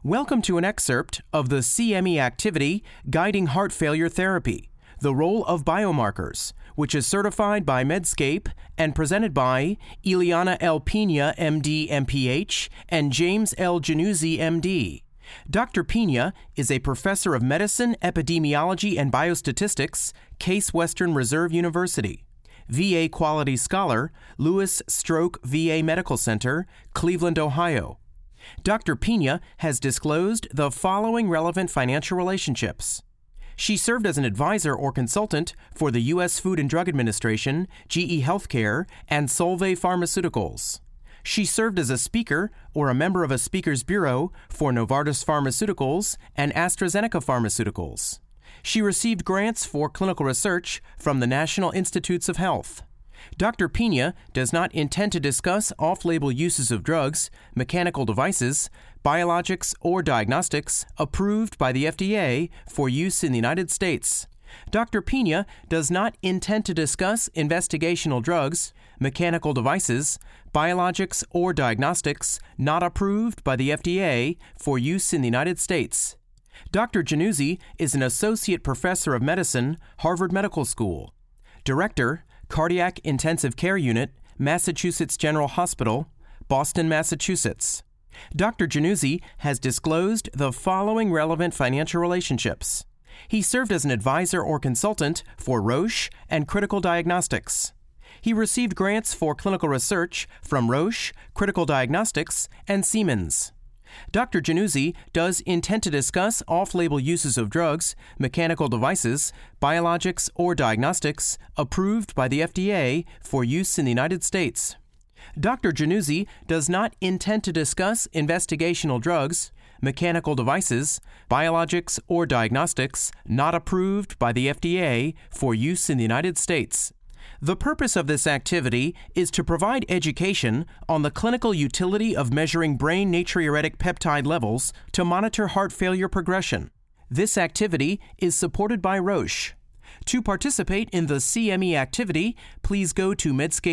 Welcome to an excerpt of the CME activity Guiding Heart Failure Therapy, the Role of Biomarkers, which is certified by Medscape and presented by Ileana L. Pina, MD, MPH, and James L. Januzzi, MD. Dr. Pina is a professor of medicine, epidemiology, and biostatistics, Case Western Reserve University. VA Quality Scholar, Lewis Stroke VA Medical Center, Cleveland, Ohio. Dr. Pina has disclosed the following relevant financial relationships. She served as an advisor or consultant for the U.S. Food and Drug Administration, GE Healthcare, and Solvay Pharmaceuticals. She served as a speaker or a member of a speakers bureau for Novartis Pharmaceuticals and AstraZeneca Pharmaceuticals. She received grants for clinical research from the National Institutes of Health. Dr. Pina does not intend to discuss off-label uses of drugs, mechanical devices, biologics, or diagnostics approved by the FDA for use in the United States. Dr. Pina does not intend to discuss investigational drugs, mechanical devices, biologics, or diagnostics not approved by the FDA for use in the United States. Dr. Januzzi is an associate professor of medicine, Harvard Medical School. Director, Cardiac Intensive Care Unit, Massachusetts General Hospital, Boston, Massachusetts. Dr. Januzzi has disclosed the following relevant financial relationships. He served as an advisor or consultant for Roche and Critical Diagnostics. He received grants for clinical research from Roche, Critical Diagnostics, and Siemens. Dr. Januzzi does intend to discuss off-label uses of drugs, mechanical devices, biologics, or diagnostics approved by the FDA for use in the United States. Dr. Januzzi does not intend to discuss investigational drugs, mechanical devices, biologics, or diagnostics not approved by the FDA for use in the United States. The purpose of this activity is to provide education on the clinical utility of measuring brain natriuretic peptide levels to monitor heart failure progression. This activity is supported by Roche. To participate in the CME activity, please go to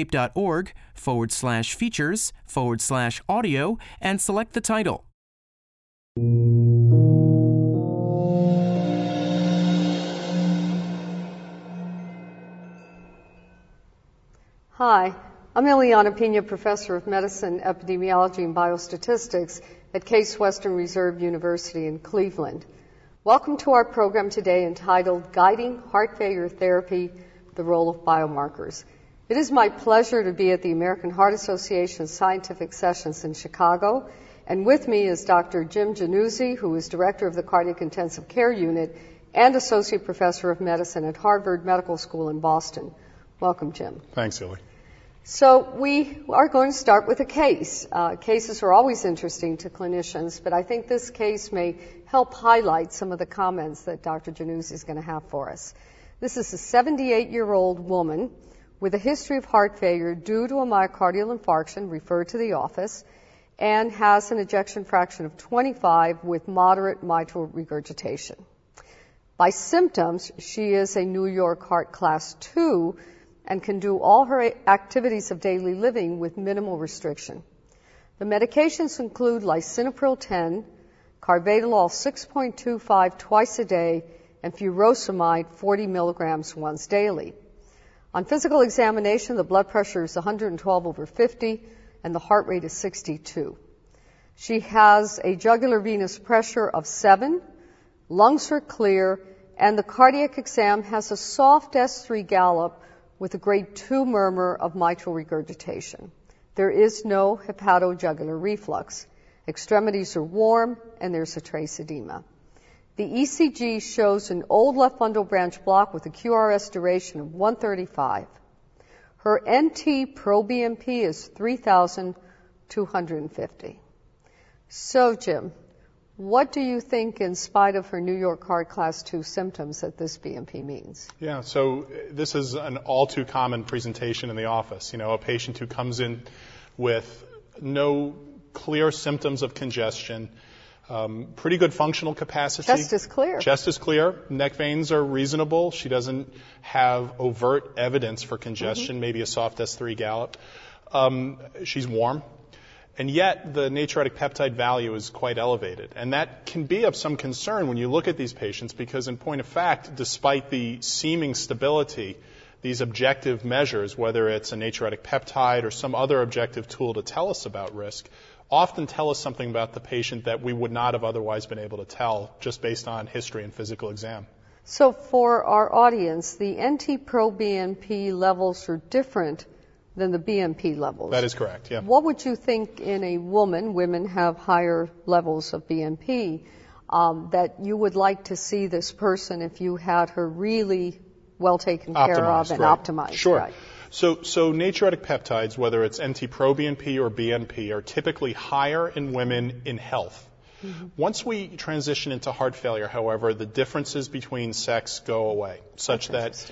medscape.org/features/audio and select the title. Hi, I'm Ileana Pina, Professor of Medicine, Epidemiology, and Biostatistics at Case Western Reserve University in Cleveland. Welcome to our program today entitled Guiding Heart Failure Therapy, the Role of Biomarkers. It is my pleasure to be at the American Heart Association Scientific Sessions in Chicago, and with me is Dr. Jim Januzzi, who is Director of the Cardiac Intensive Care Unit and Associate Professor of Medicine at Harvard Medical School in Boston. Welcome, Jim. Thanks, Illy. So we are going to start with a case. Cases are always interesting to clinicians, but I think this case may help highlight some of the comments that Dr. Januzzi is going to have for us. This is a 78-year-old woman with a history of heart failure due to a myocardial infarction, referred to the office, and has an ejection fraction of 25 with moderate mitral regurgitation. By symptoms, she is a New York Heart Class II and can do all her activities of daily living with minimal restriction. The medications include lisinopril 10, carvedilol 6.25 twice a day, and furosemide 40 milligrams once daily. On physical examination, the blood pressure is 112/50, and the heart rate is 62. She has a jugular venous pressure of 7, lungs are clear, and the cardiac exam has a soft S3 gallop with a grade 2 murmur of mitral regurgitation. There is no hepatojugular reflux. Extremities are warm, and there's a trace edema. The ECG shows an old left bundle branch block with a QRS duration of 135. Her NT-proBNP is 3,250. So, Jim, what do you think, in spite of her New York Heart Class II symptoms, that this BNP means? Yeah, so this is an all too common presentation in the office. You know, a patient who comes in with no clear symptoms of congestion, pretty good functional capacity. Chest is clear. Chest is clear. Neck veins are reasonable. She doesn't have overt evidence for congestion, maybe a soft S3 gallop. She's warm. And yet, the natriuretic peptide value is quite elevated. And that can be of some concern when you look at these patients because, in point of fact, despite the seeming stability, these objective measures, whether it's a natriuretic peptide or some other objective tool to tell us about risk, often tell us something about the patient that we would not have otherwise been able to tell just based on history and physical exam. So for our audience, the NT-proBNP levels are different than the BNP levels. That is correct, yeah. What would you think in a woman, women have higher levels of BNP, that you would like to see this person if you had her really well taken care of and optimized? Sure. Right. So natriuretic peptides, whether it's NT-proBNP or BNP, are typically higher in women in health. Mm-hmm. Once we transition into heart failure, however, the differences between sex go away, such that,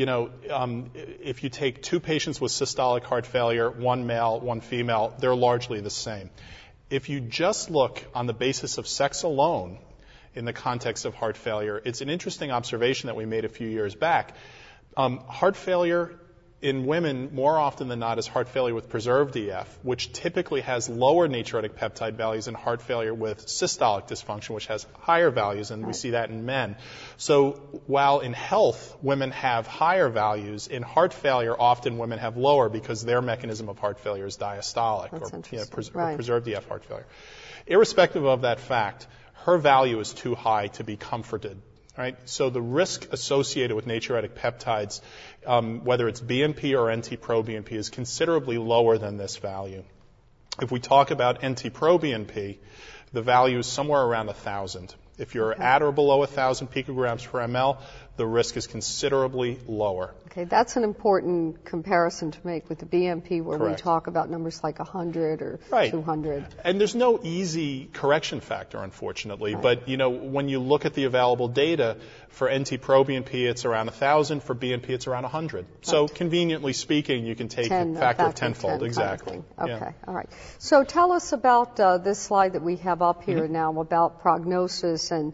if you take two patients with systolic heart failure, one male, one female, they're largely the same. If you just look on the basis of sex alone in the context of heart failure, it's an interesting observation that we made a few years back. Heart failure in women, more often than not, is heart failure with preserved EF, which typically has lower natriuretic peptide values than heart failure with systolic dysfunction, which has higher values, and we see that in men. So while in health, women have higher values, in heart failure, often women have lower because their mechanism of heart failure is diastolic or preserved EF heart failure. Irrespective of that fact, her value is too high to be comforted. Right? So the risk associated with natriuretic peptides, whether it's BNP or NT-proBNP, is considerably lower than this value. If we talk about NT-proBNP, the value is somewhere around 1,000. If you're at or below 1,000 picograms per ml, the risk is considerably lower. Okay, that's an important comparison to make with the BNP where we talk about numbers like 100 or 200. And there's no easy correction factor, unfortunately. But, when you look at the available data, for NT-proBNP, it's around 1,000. For BNP, it's around 100. So conveniently speaking, you can take a factor of tenfold. Exactly. Okay, all right. So tell us about this slide that we have up here now about prognosis. And,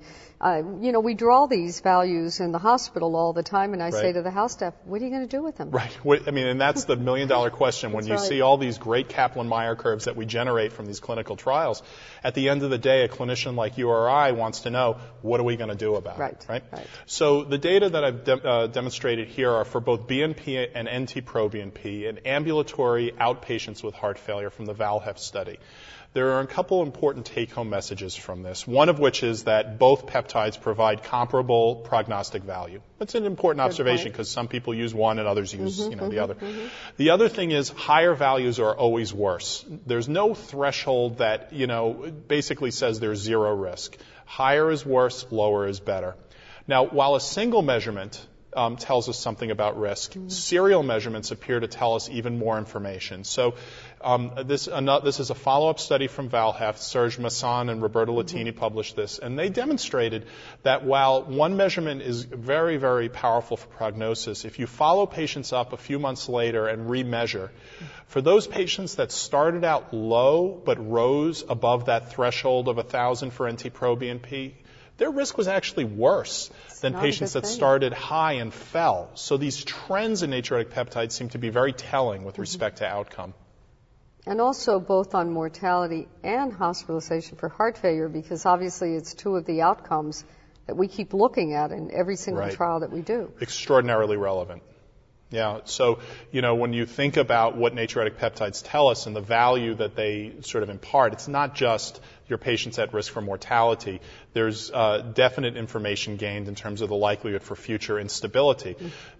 we draw these values in the hospital all the time, and I say to the house staff, what are you going to do with them? Right. And that's the million-dollar question. When you see all these great Kaplan-Meier curves that we generate from these clinical trials, at the end of the day, a clinician like you or I wants to know, what are we going to do about it? Right. So the data that I've demonstrated here are for both BNP and NT-proBNP in ambulatory outpatients with heart failure from the VALHEF study. There are a couple important take-home messages from this, one of which is that both peptides provide comparable prognostic value. That's an important observation because some people use one and others use the other. The other thing is higher values are always worse. There's no threshold that basically says there's zero risk. Higher is worse, lower is better. Now, while a single measurement tells us something about risk, serial measurements appear to tell us even more information. So this is a follow-up study from VALHEF. Serge Masson and Roberto Latini published this, and they demonstrated that while one measurement is very, very powerful for prognosis, if you follow patients up a few months later and remeasure, for those patients that started out low but rose above that threshold of 1,000 for NT-proBNP, their risk was actually worse than patients that started high and fell. So these trends in natriuretic peptides seem to be very telling with respect to outcome. And also both on mortality and hospitalization for heart failure, because obviously it's two of the outcomes that we keep looking at in every single trial that we do. Extraordinarily relevant. Yeah, so, when you think about what natriuretic peptides tell us and the value that they sort of impart, it's not just your patients at risk for mortality. There's definite information gained in terms of the likelihood for future instability.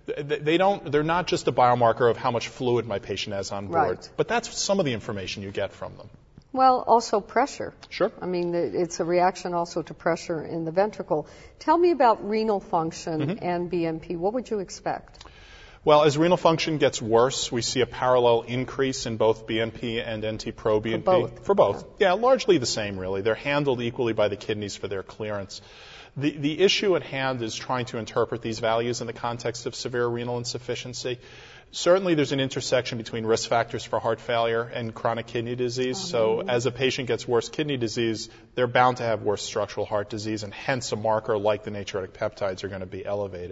They're not just a biomarker of how much fluid my patient has on board, but that's some of the information you get from them. Well, also pressure. Sure. It's a reaction also to pressure in the ventricle. Tell me about renal function and BNP. What would you expect? Well, as renal function gets worse, we see a parallel increase in both BNP and NT-proBNP. For both. Yeah, largely the same, really. They're handled equally by the kidneys for their clearance. The issue at hand is trying to interpret these values in the context of severe renal insufficiency. Certainly there's an intersection between risk factors for heart failure and chronic kidney disease. So as a patient gets worse kidney disease, they're bound to have worse structural heart disease, and hence a marker like the natriuretic peptides are going to be elevated.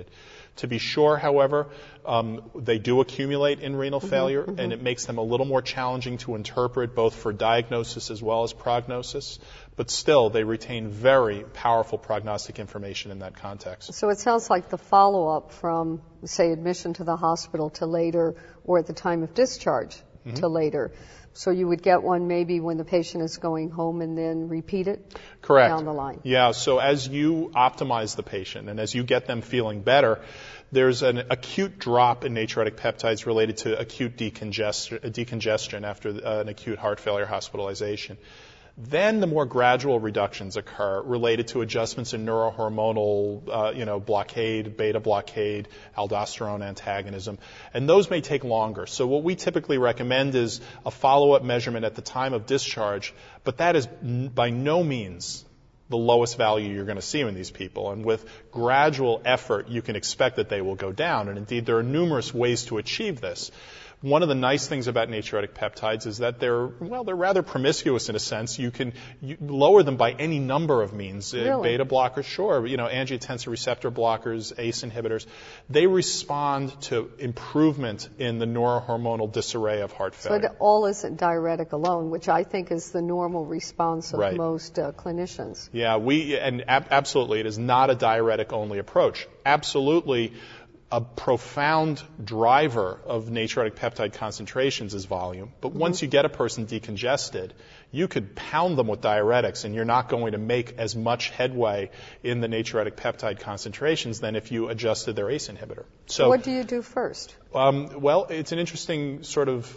To be sure, however, they do accumulate in renal failure, and it makes them a little more challenging to interpret both for diagnosis as well as prognosis. But still, they retain very powerful prognostic information in that context. So it sounds like the follow-up from, say, admission to the hospital to later, or at the time of discharge to later. So you would get one maybe when the patient is going home and then repeat it Correct. Down the line. Yeah, so as you optimize the patient and as you get them feeling better, there's an acute drop in natriuretic peptides related to acute decongestion after an acute heart failure hospitalization. Then the more gradual reductions occur related to adjustments in neurohormonal, blockade, beta blockade, aldosterone antagonism, and those may take longer. So what we typically recommend is a follow-up measurement at the time of discharge, but that is by no means the lowest value you're going to see in these people. And with gradual effort, you can expect that they will go down. And indeed, there are numerous ways to achieve this. One of the nice things about natriuretic peptides is that they're rather promiscuous in a sense. You lower them by any number of means. Really? Beta blockers, sure. Angiotensin receptor blockers, ACE inhibitors. They respond to improvement in the neurohormonal disarray of heart failure. So it all isn't diuretic alone, which I think is the normal response of Right. most clinicians. Yeah, absolutely, it is not a diuretic-only approach. Absolutely, a profound driver of natriuretic peptide concentrations is volume. But once you get a person decongested, you could pound them with diuretics and you're not going to make as much headway in the natriuretic peptide concentrations than if you adjusted their ACE inhibitor. So what do you do first? Well, it's an interesting sort of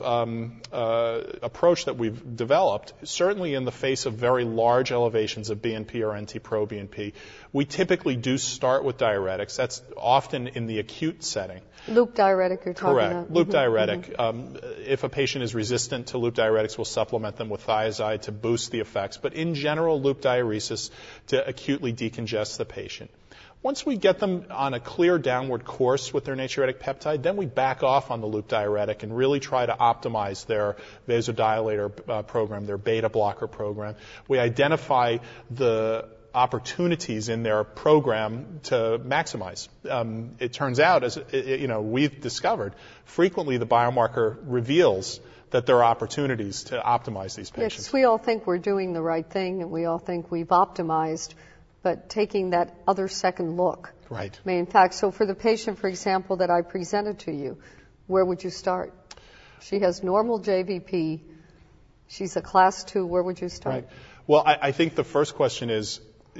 approach that we've developed. Certainly in the face of very large elevations of BNP or NT-proBNP, we typically do start with diuretics. That's often in the acute setting. Loop diuretic you're talking Correct. about? Loop diuretic. If a patient is resistant to loop diuretics, we'll supplement them with thiazide to boost the effects. But in general, loop diuresis to acutely decongest the patient. Once we get them on a clear downward course with their natriuretic peptide, then we back off on the loop diuretic and really try to optimize their vasodilator program, their beta blocker program. We identify the opportunities in their program to maximize. It turns out, as we've discovered, frequently the biomarker reveals that there are opportunities to optimize these patients. Yes, we all think we're doing the right thing and we all think we've optimized, but taking that other second look. Right. I mean, in fact, so for the patient, for example, that I presented to you, where would you start? She has normal JVP. She's a class 2. Where would you start? Right. Well, I think the first question is,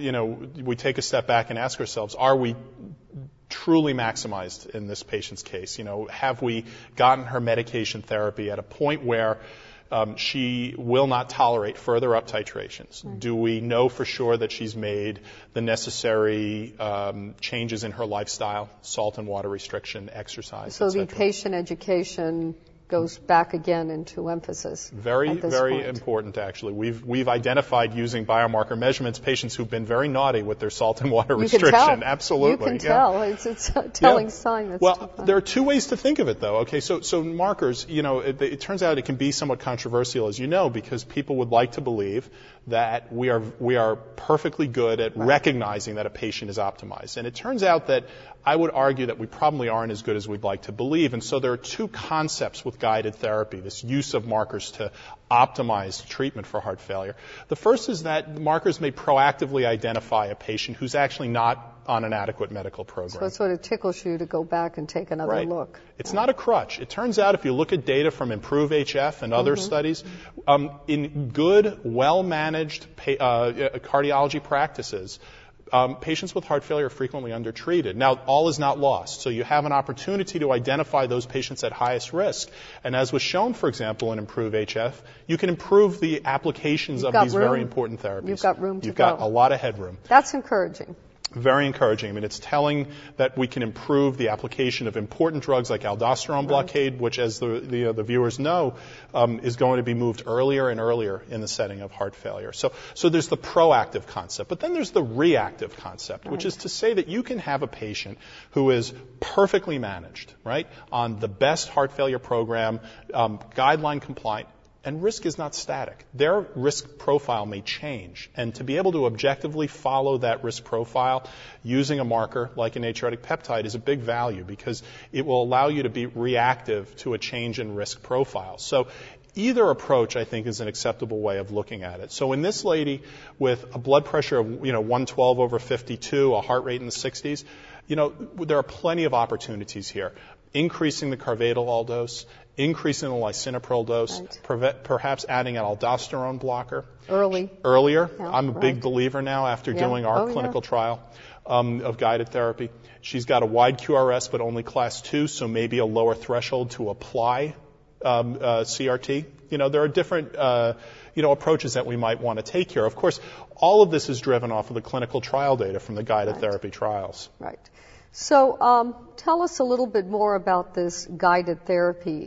we take a step back and ask ourselves, are we truly maximized in this patient's case? Have we gotten her medication therapy at a point where she will not tolerate further up titrations? Right. Do we know for sure that she's made the necessary changes in her lifestyle, salt and water restriction, exercise, So the patient education goes back again into emphasis. Very important, actually. We've identified using biomarker measurements patients who've been very naughty with their salt and water restriction. Can tell. Absolutely. You can tell. It's a telling sign. That's well, there are two ways to think of it, though. Okay, so markers, it turns out it can be somewhat controversial, as you know, because people would like to believe that we are perfectly good at recognizing that a patient is optimized. And it turns out that I would argue that we probably aren't as good as we'd like to believe. And so there are two concepts with guided therapy, this use of markers to optimize treatment for heart failure. The first is that markers may proactively identify a patient who's actually not on an adequate medical program. So it sort of tickles you to go back and take another look. It's not a crutch. It turns out if you look at data from IMPROVE-HF and other studies, in good, well-managed cardiology practices, patients with heart failure are frequently undertreated. Now, all is not lost. So you have an opportunity to identify those patients at highest risk. And as was shown, for example, in IMPROVE-HF, you can improve the applications of these very important therapies. You've got room to go. You've got a lot of headroom. That's encouraging. Very encouraging. I mean, it's telling that we can improve the application of important drugs like aldosterone blockade, which, as the viewers know, is going to be moved earlier and earlier in the setting of heart failure. So there's the proactive concept, but then there's the reactive concept, which is to say that you can have a patient who is perfectly managed, right, on the best heart failure program, guideline compliant, And risk is not static. Their risk profile may change. And to be able to objectively follow that risk profile using a marker like a natriuretic peptide is a big value because it will allow you to be reactive to a change in risk profile. So either approach, I think, is an acceptable way of looking at it. So in this lady with a blood pressure of 112 over 52, a heart rate in the 60s, there are plenty of opportunities here. Increasing the carvedilol dose, increasing the lisinopril dose, right. Perhaps adding an aldosterone blocker. Earlier. Yeah, I'm a big believer now after doing our clinical trial of guided therapy. She's got a wide QRS, but only class 2, so maybe a lower threshold to apply CRT. There are different approaches that we might want to take here. Of course, all of this is driven off of the clinical trial data from the guided therapy trials. Right. So tell us a little bit more about this guided therapy.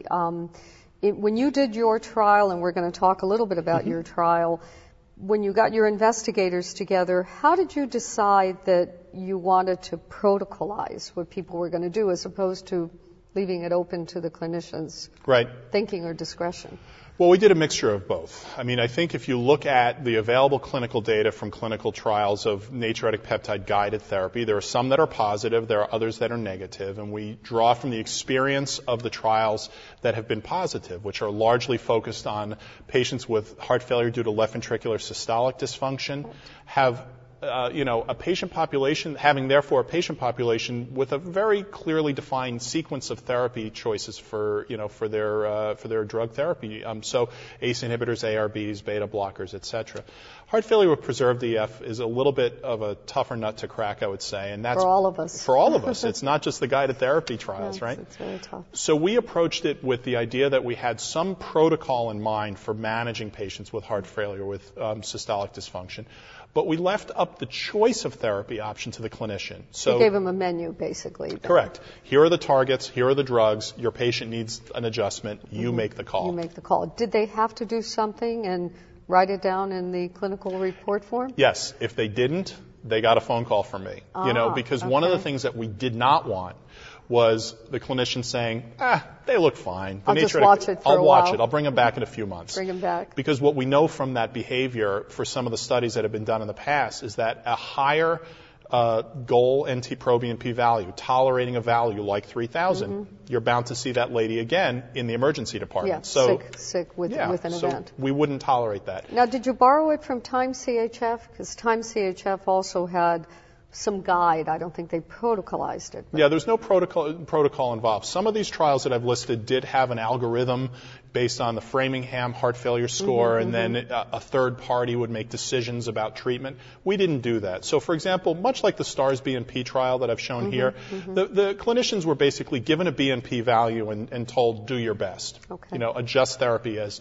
When you did your trial, and we're going to talk a little bit about your trial, when you got your investigators together, how did you decide that you wanted to protocolize what people were going to do as opposed to leaving it open to the clinicians' thinking or discretion? Well, we did a mixture of both. I think if you look at the available clinical data from clinical trials of natriuretic peptide guided therapy, there are some that are positive, there are others that are negative, and we draw from the experience of the trials that have been positive, which are largely focused on patients with heart failure due to left ventricular systolic dysfunction, have a patient population, having therefore a patient population with a very clearly defined sequence of therapy choices for their drug therapy. So ACE inhibitors, ARBs, beta blockers, etc. Heart failure with preserved EF is a little bit of a tougher nut to crack, I would say, and that's for all of us. For all of us, it's not just the guided therapy trials, right? It's very tough. So we approached it with the idea that we had some protocol in mind for managing patients with heart failure with systolic dysfunction. But we left up the choice of therapy option to the clinician. So you gave them a menu, basically. Then. Correct. Here are the targets. Here are the drugs. Your patient needs an adjustment. You make the call. You make the call. Did they have to do something and write it down in the clinical report form? Yes. If they didn't, they got a phone call from me. Because one of the things that we did not want was the clinician saying, they look fine. I'll just watch it for a while. I'll watch it. I'll bring them back in a few months. Bring them back. Because what we know from that behavior for some of the studies that have been done in the past is that a higher goal NT-proBNP value, tolerating a value like 3,000, you're bound to see that lady again in the emergency department. Yeah, sick with an event. We wouldn't tolerate that. Now, did you borrow it from Time-CHF? Because Time-CHF also had some guide. I don't think they protocolized it. Yeah, there's no protocol involved. Some of these trials that I've listed did have an algorithm based on the Framingham heart failure score, and then a third party would make decisions about treatment. We didn't do that. So, for example, much like the STARS BNP trial that I've shown here, the clinicians were basically given a BNP value and told, do your best. Okay. Adjust therapy as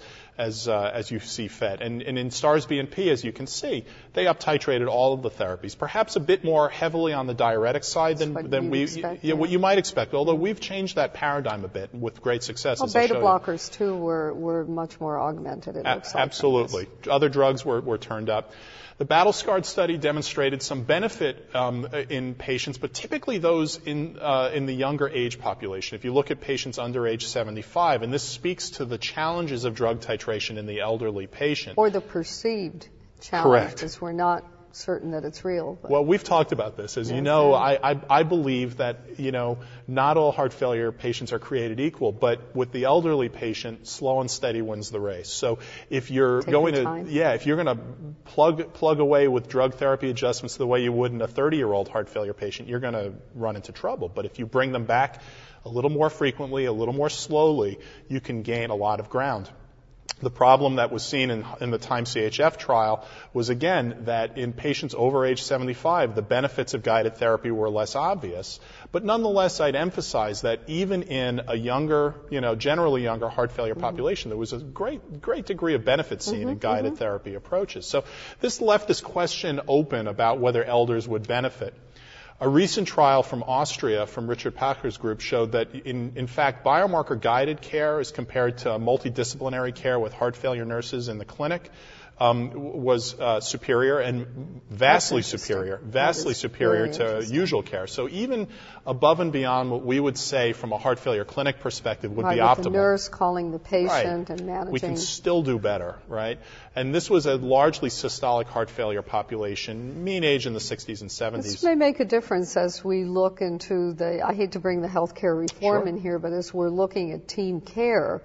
you see fit. And in STARS BNP, as you can see, they up-titrated all of the therapies, perhaps a bit more heavily on the diuretic side than what you might expect, although we've changed that paradigm a bit with great success. Well, beta blockers, too, were much more augmented, it looks like. Absolutely. Other drugs were turned up. The Battle-Scarred study demonstrated some benefit in patients, but typically those in the younger age population. If you look at patients under age 75, and this speaks to the challenges of drug titration in the elderly patient. Or the perceived challenge. Correct. Because we're not certain that it's real. Well, we've talked about this. As you know, I believe that, not all heart failure patients are created equal, but with the elderly patient, slow and steady wins the race. So if you're if you're going to plug away with drug therapy adjustments the way you would in a 30-year-old heart failure patient, you're going to run into trouble. But if you bring them back a little more frequently, a little more slowly, you can gain a lot of ground. The problem that was seen in the Time-CHF trial was, again, that in patients over age 75, the benefits of guided therapy were less obvious. But nonetheless, I'd emphasize that even in a younger, generally younger heart failure population, there was a great degree of benefit seen in guided therapy approaches. So this left this question open about whether elders would benefit. A recent trial from Austria, from Richard Pacher's group, showed that, in fact, biomarker-guided care as compared to multidisciplinary care with heart failure nurses in the clinic was superior and vastly superior to usual care. So even above and beyond what we would say from a heart failure clinic perspective would be optimal. The nurse calling the patient and managing. We can still do better, right? And this was a largely systolic heart failure population, mean age in the 60s and 70s. This may make a difference as we look into I hate to bring the healthcare reform in here, but as we're looking at team care,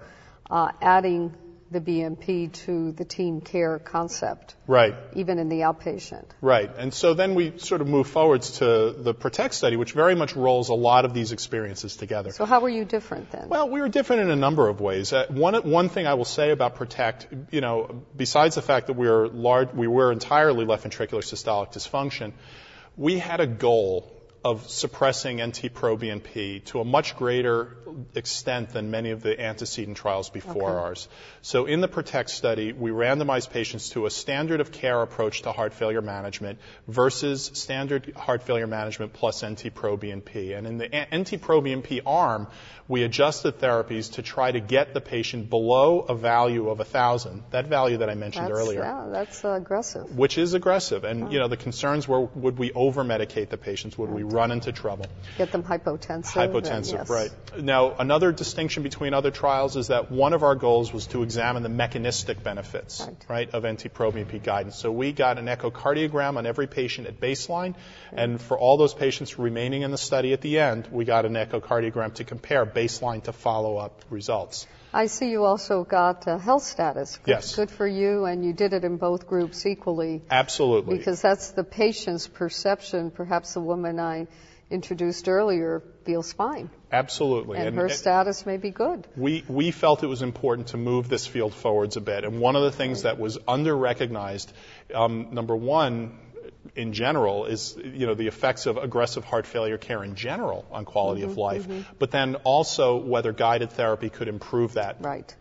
adding the BMP to the team care concept. Right. Even in the outpatient. Right. And so then we sort of move forwards to the PROTECT study, which very much rolls a lot of these experiences together. So how were you different then? Well, we were different in a number of ways. One thing I will say about PROTECT, besides the fact that we were entirely left ventricular systolic dysfunction, we had a goal of suppressing NT-proBNP to a much greater extent than many of the antecedent trials before ours. So in the PROTECT study, we randomized patients to a standard of care approach to heart failure management versus standard heart failure management plus NT-proBNP. And in the NT-proBNP arm, we adjusted therapies to try to get the patient below a value of 1,000, that value that I mentioned earlier. Yeah, that's aggressive. Which is aggressive. And, the concerns were, would we over-medicate the patients? Would we run into trouble? Get them hypotensive. Hypotensive, right. Now, another distinction between other trials is that one of our goals was to examine the mechanistic benefits, right, of NT-proBNP guidance. So we got an echocardiogram on every patient at baseline, and for all those patients remaining in the study at the end, we got an echocardiogram to compare baseline to follow-up results. I see you also got health status. Yes. Good for you, and you did it in both groups equally. Absolutely. Because that's the patient's perception. Perhaps the woman I introduced earlier feels fine. Absolutely. And her status may be good. We felt it was important to move this field forwards a bit. And one of the things that was under-recognized, number one, in general, is the effects of aggressive heart failure care in general on quality of life, but then also whether guided therapy could improve that. Right.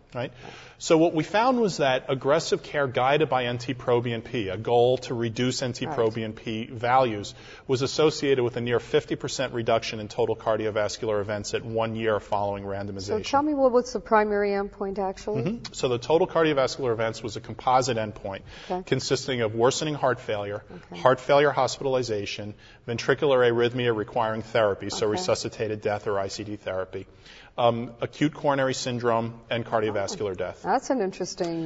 So what we found was that aggressive care guided by NT-proBNP, a goal to reduce NT-proBNP values, was associated with a near 50% reduction in total cardiovascular events at 1 year following randomization. So tell me what's the primary endpoint actually? So the total cardiovascular events was a composite endpoint consisting of worsening heart failure hospitalization, ventricular arrhythmia requiring therapy, so resuscitated death or ICD therapy, acute coronary syndrome, and cardiovascular death. That's an interesting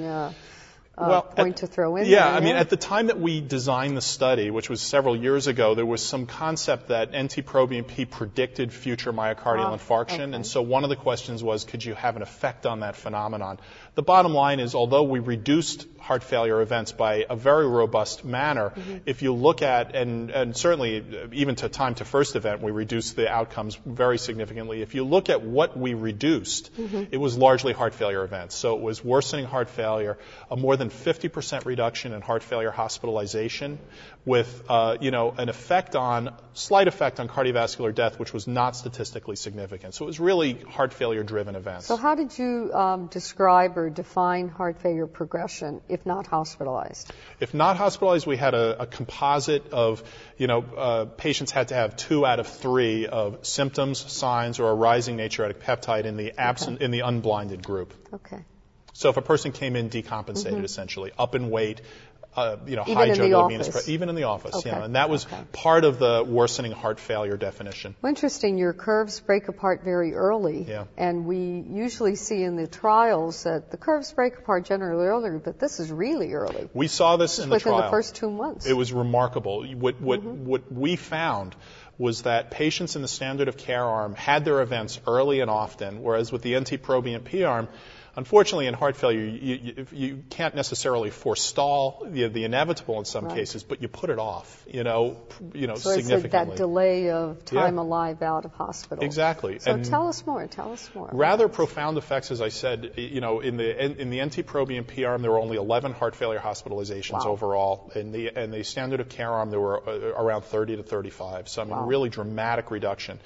point to throw in. Yeah, I mean, at the time that we designed the study, which was several years ago, there was some concept that NT-proBNP predicted future myocardial infarction, and so one of the questions was, could you have an effect on that phenomenon? The bottom line is, although we reduced heart failure events by a very robust manner, if you look at, and certainly even to time to first event, we reduced the outcomes very significantly. If you look at what we reduced, it was largely heart failure events. So it was worsening heart failure, a more than 50% reduction in heart failure hospitalization, with an slight effect on cardiovascular death, which was not statistically significant. So it was really heart failure driven events. So how did you describe or define heart failure progression if not hospitalized? If not hospitalized, we had a composite of, patients had to have 2 out of 3 of symptoms, signs, or a rising natriuretic peptide in the unblinded group. Okay. So if a person came in decompensated, essentially, up in weight, high jugular even in the office, and that was part of the worsening heart failure definition. Well, interesting. Your curves break apart very early, and we usually see in the trials that the curves break apart generally earlier, but this is really early. We saw this in the trial. Within the first 2 months. It was remarkable. What we found was that patients in the standard of care arm had their events early and often, whereas with the NT-proBNP arm, unfortunately, in heart failure, you can't necessarily forestall the inevitable in some cases, but you put it off, so significantly. It's that delay of time alive out of hospital. Exactly. So tell us more. Rather profound effects, as I said. In the NT-proBNP arm, there were only 11 heart failure hospitalizations overall. In the standard of care arm, there were around 30 to 35. So I mean, really dramatic reduction.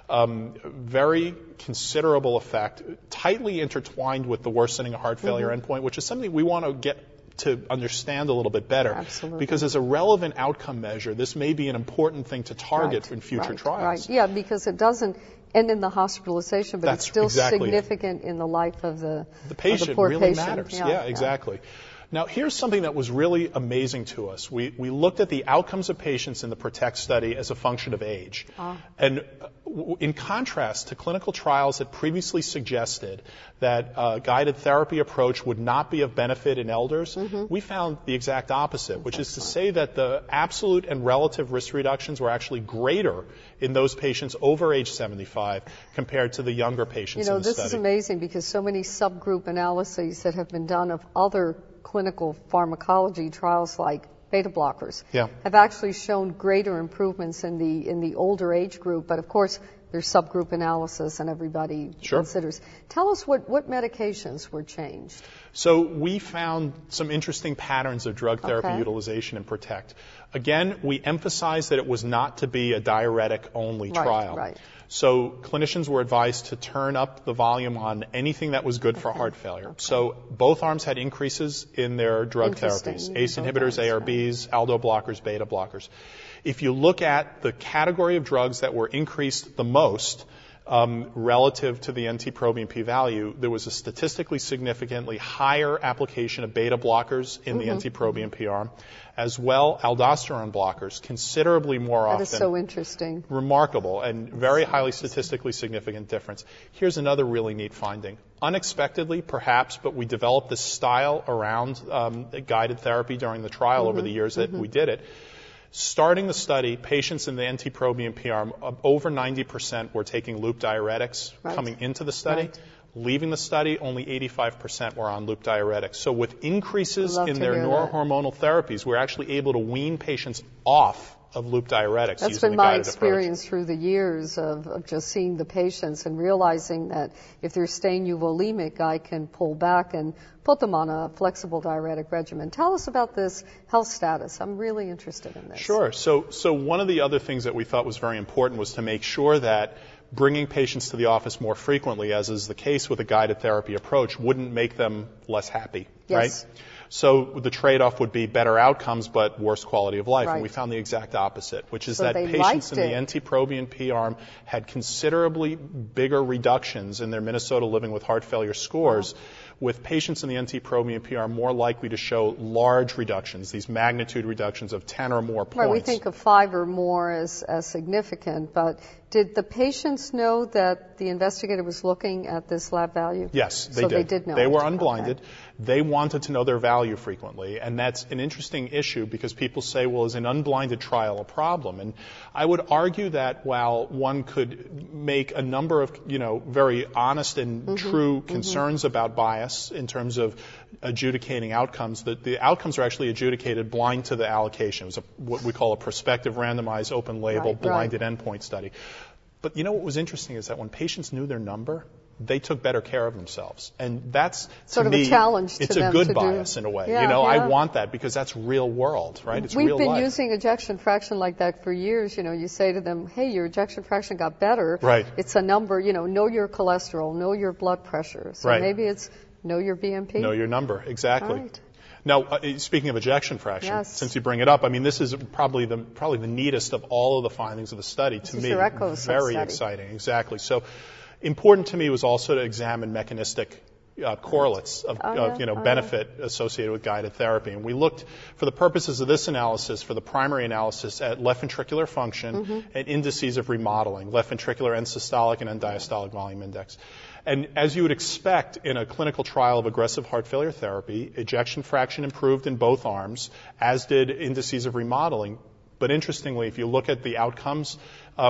Very considerable effect, tightly intertwined with the worsening heart failure endpoint, which is something we want to get to understand a little bit better. Absolutely. Because as a relevant outcome measure, this may be an important thing to target in future trials. Right, yeah, because it doesn't end in the hospitalization, but it's still significant in the life of the patient. of the poor really patient. Matters. Yeah, exactly. Now, here's something that was really amazing to us. We looked at the outcomes of patients in the PROTECT study as a function of age. And in contrast to clinical trials that previously suggested that a guided therapy approach would not be of benefit in elders, we found the exact opposite, which is to say that the absolute and relative risk reductions were actually greater in those patients over age 75 compared to the younger patients in the study. This is amazing because so many subgroup analyses that have been done of other clinical pharmacology trials like beta blockers have actually shown greater improvements in the older age group, but of course there's subgroup analysis and everybody considers. Tell us what medications were changed. So we found some interesting patterns of drug therapy utilization in PROTECT. Again, we emphasized that it was not to be a diuretic-only trial. So clinicians were advised to turn up the volume on anything that was good for heart failure. So both arms had increases in their drug therapies, ACE inhibitors, ARBs, aldo blockers, beta blockers. If you look at the category of drugs that were increased the most relative to the NT-proBNP value, there was a statistically significantly higher application of beta blockers in the NT-proBNP arm, as well aldosterone blockers, considerably more often. That is so interesting. Remarkable and very highly statistically significant difference. Here's another really neat finding. Unexpectedly, perhaps, but we developed this style around guided therapy during the trial over the years that we did it. Starting the study, patients in the NT-proBNP arm, over 90% were taking loop diuretics coming into the study. Leaving the study, only 85% were on loop diuretics. So with increases in their neurohormonal therapies, we're actually able to wean patients off of loop diuretics. That's been my experience through the years of just seeing the patients and realizing that if they're staying euvolemic, I can pull back and put them on a flexible diuretic regimen. Tell us about this health status. I'm really interested in this. Sure. So one of the other things that we thought was very important was to make sure that bringing patients to the office more frequently, as is the case with a guided therapy approach, wouldn't make them less happy, right? So the trade-off would be better outcomes but worse quality of life. And we found the exact opposite, which is that patients in the NT-proBNP arm had considerably bigger reductions in their Minnesota Living with Heart Failure scores, with patients in the NT-proBNP arm more likely to show large reductions, these magnitude reductions of 10 or more points. Right, we think of 5 or more as significant, but did the patients know that the investigator was looking at this lab value? Yes, they did. So they did know. They were unblinded. They wanted to know their value frequently, and that's an interesting issue because people say, well, is an unblinded trial a problem? And I would argue that while one could make a number of, very honest and true concerns about bias in terms of adjudicating outcomes, that the outcomes are actually adjudicated blind to the allocation. It was what we call a prospective randomized open label blinded endpoint study. But what was interesting is that when patients knew their number, they took better care of themselves. And that's, sort of a challenge to them. It's a good bias in a way. I want that because that's real world, right? It's real life. We've been using ejection fraction like that for years. You say to them, hey, your ejection fraction got better. Right. It's a number, know your cholesterol, know your blood pressure. So maybe it's know your BNP. Know your number, exactly. Right. Now, speaking of ejection fraction, since you bring it up, this is probably the neatest of all of the findings of the study to me. Very exciting, exactly. So important to me was also to examine mechanistic correlates of benefit associated with guided therapy. And we looked, for the purposes of this analysis, for the primary analysis, at left ventricular function and indices of remodeling, left ventricular end systolic and end diastolic volume index. And as you would expect in a clinical trial of aggressive heart failure therapy, ejection fraction improved in both arms, as did indices of remodeling. But interestingly, if you look at the outcomes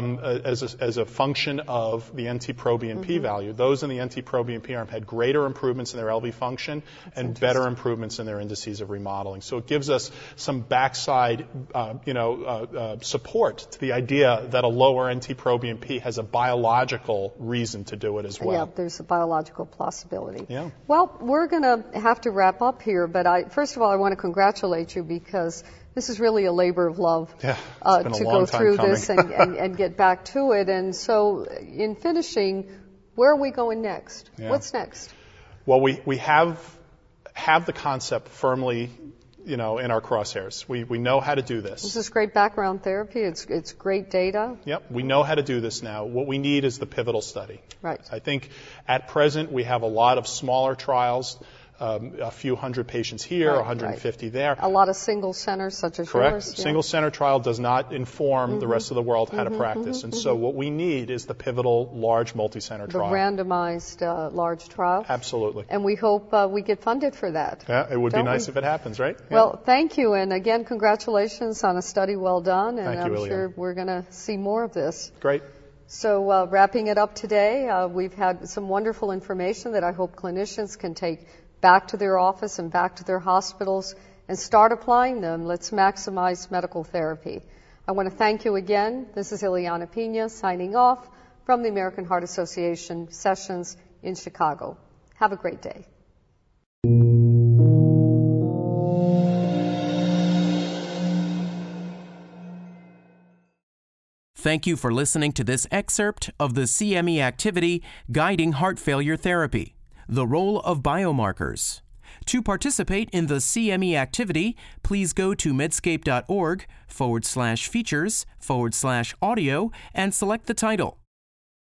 as a function of the NT-proBNP value, those in the NT-proBNP arm had greater improvements in their LV function and better improvements in their indices of remodeling. So it gives us some backside, support to the idea that a lower NT-proBNP has a biological reason to do it as well. Yeah, there's a biological possibility. Yeah. Well, we're going to have to wrap up here, but first of all, I want to congratulate you because this is really a labor of love to go through this and get back to it. And so in finishing, where are we going next? Yeah. What's next? Well, we have the concept firmly, in our crosshairs. We know how to do this. This is great background therapy. It's great data. Yep, we know how to do this now. What we need is the pivotal study. Right. I think at present we have a lot of smaller trials. a few hundred patients here, 150 there. A lot of single centers such as Correct. yours. Single center trial does not inform the rest of the world how to practice. And so what we need is the pivotal large multi-center trial. The randomized large trial. Absolutely. And we hope we get funded for that. Yeah, it would be nice if it happens, right? Yeah. Well, thank you. And again, congratulations on a study well done. And Thank you, I'm Iliana. sure we're going to see more of this. Great. So wrapping it up today, we've had some wonderful information that I hope clinicians can take back to their office and back to their hospitals and start applying them. Let's maximize medical therapy. I want to thank you again. This is Ileana Pina signing off from the American Heart Association sessions in Chicago. Have a great day. Thank you for listening to this excerpt of the CME activity Guiding Heart Failure Therapy, the Role of Biomarkers. To participate in the CME activity, please go to medscape.org/features/audio and select the title.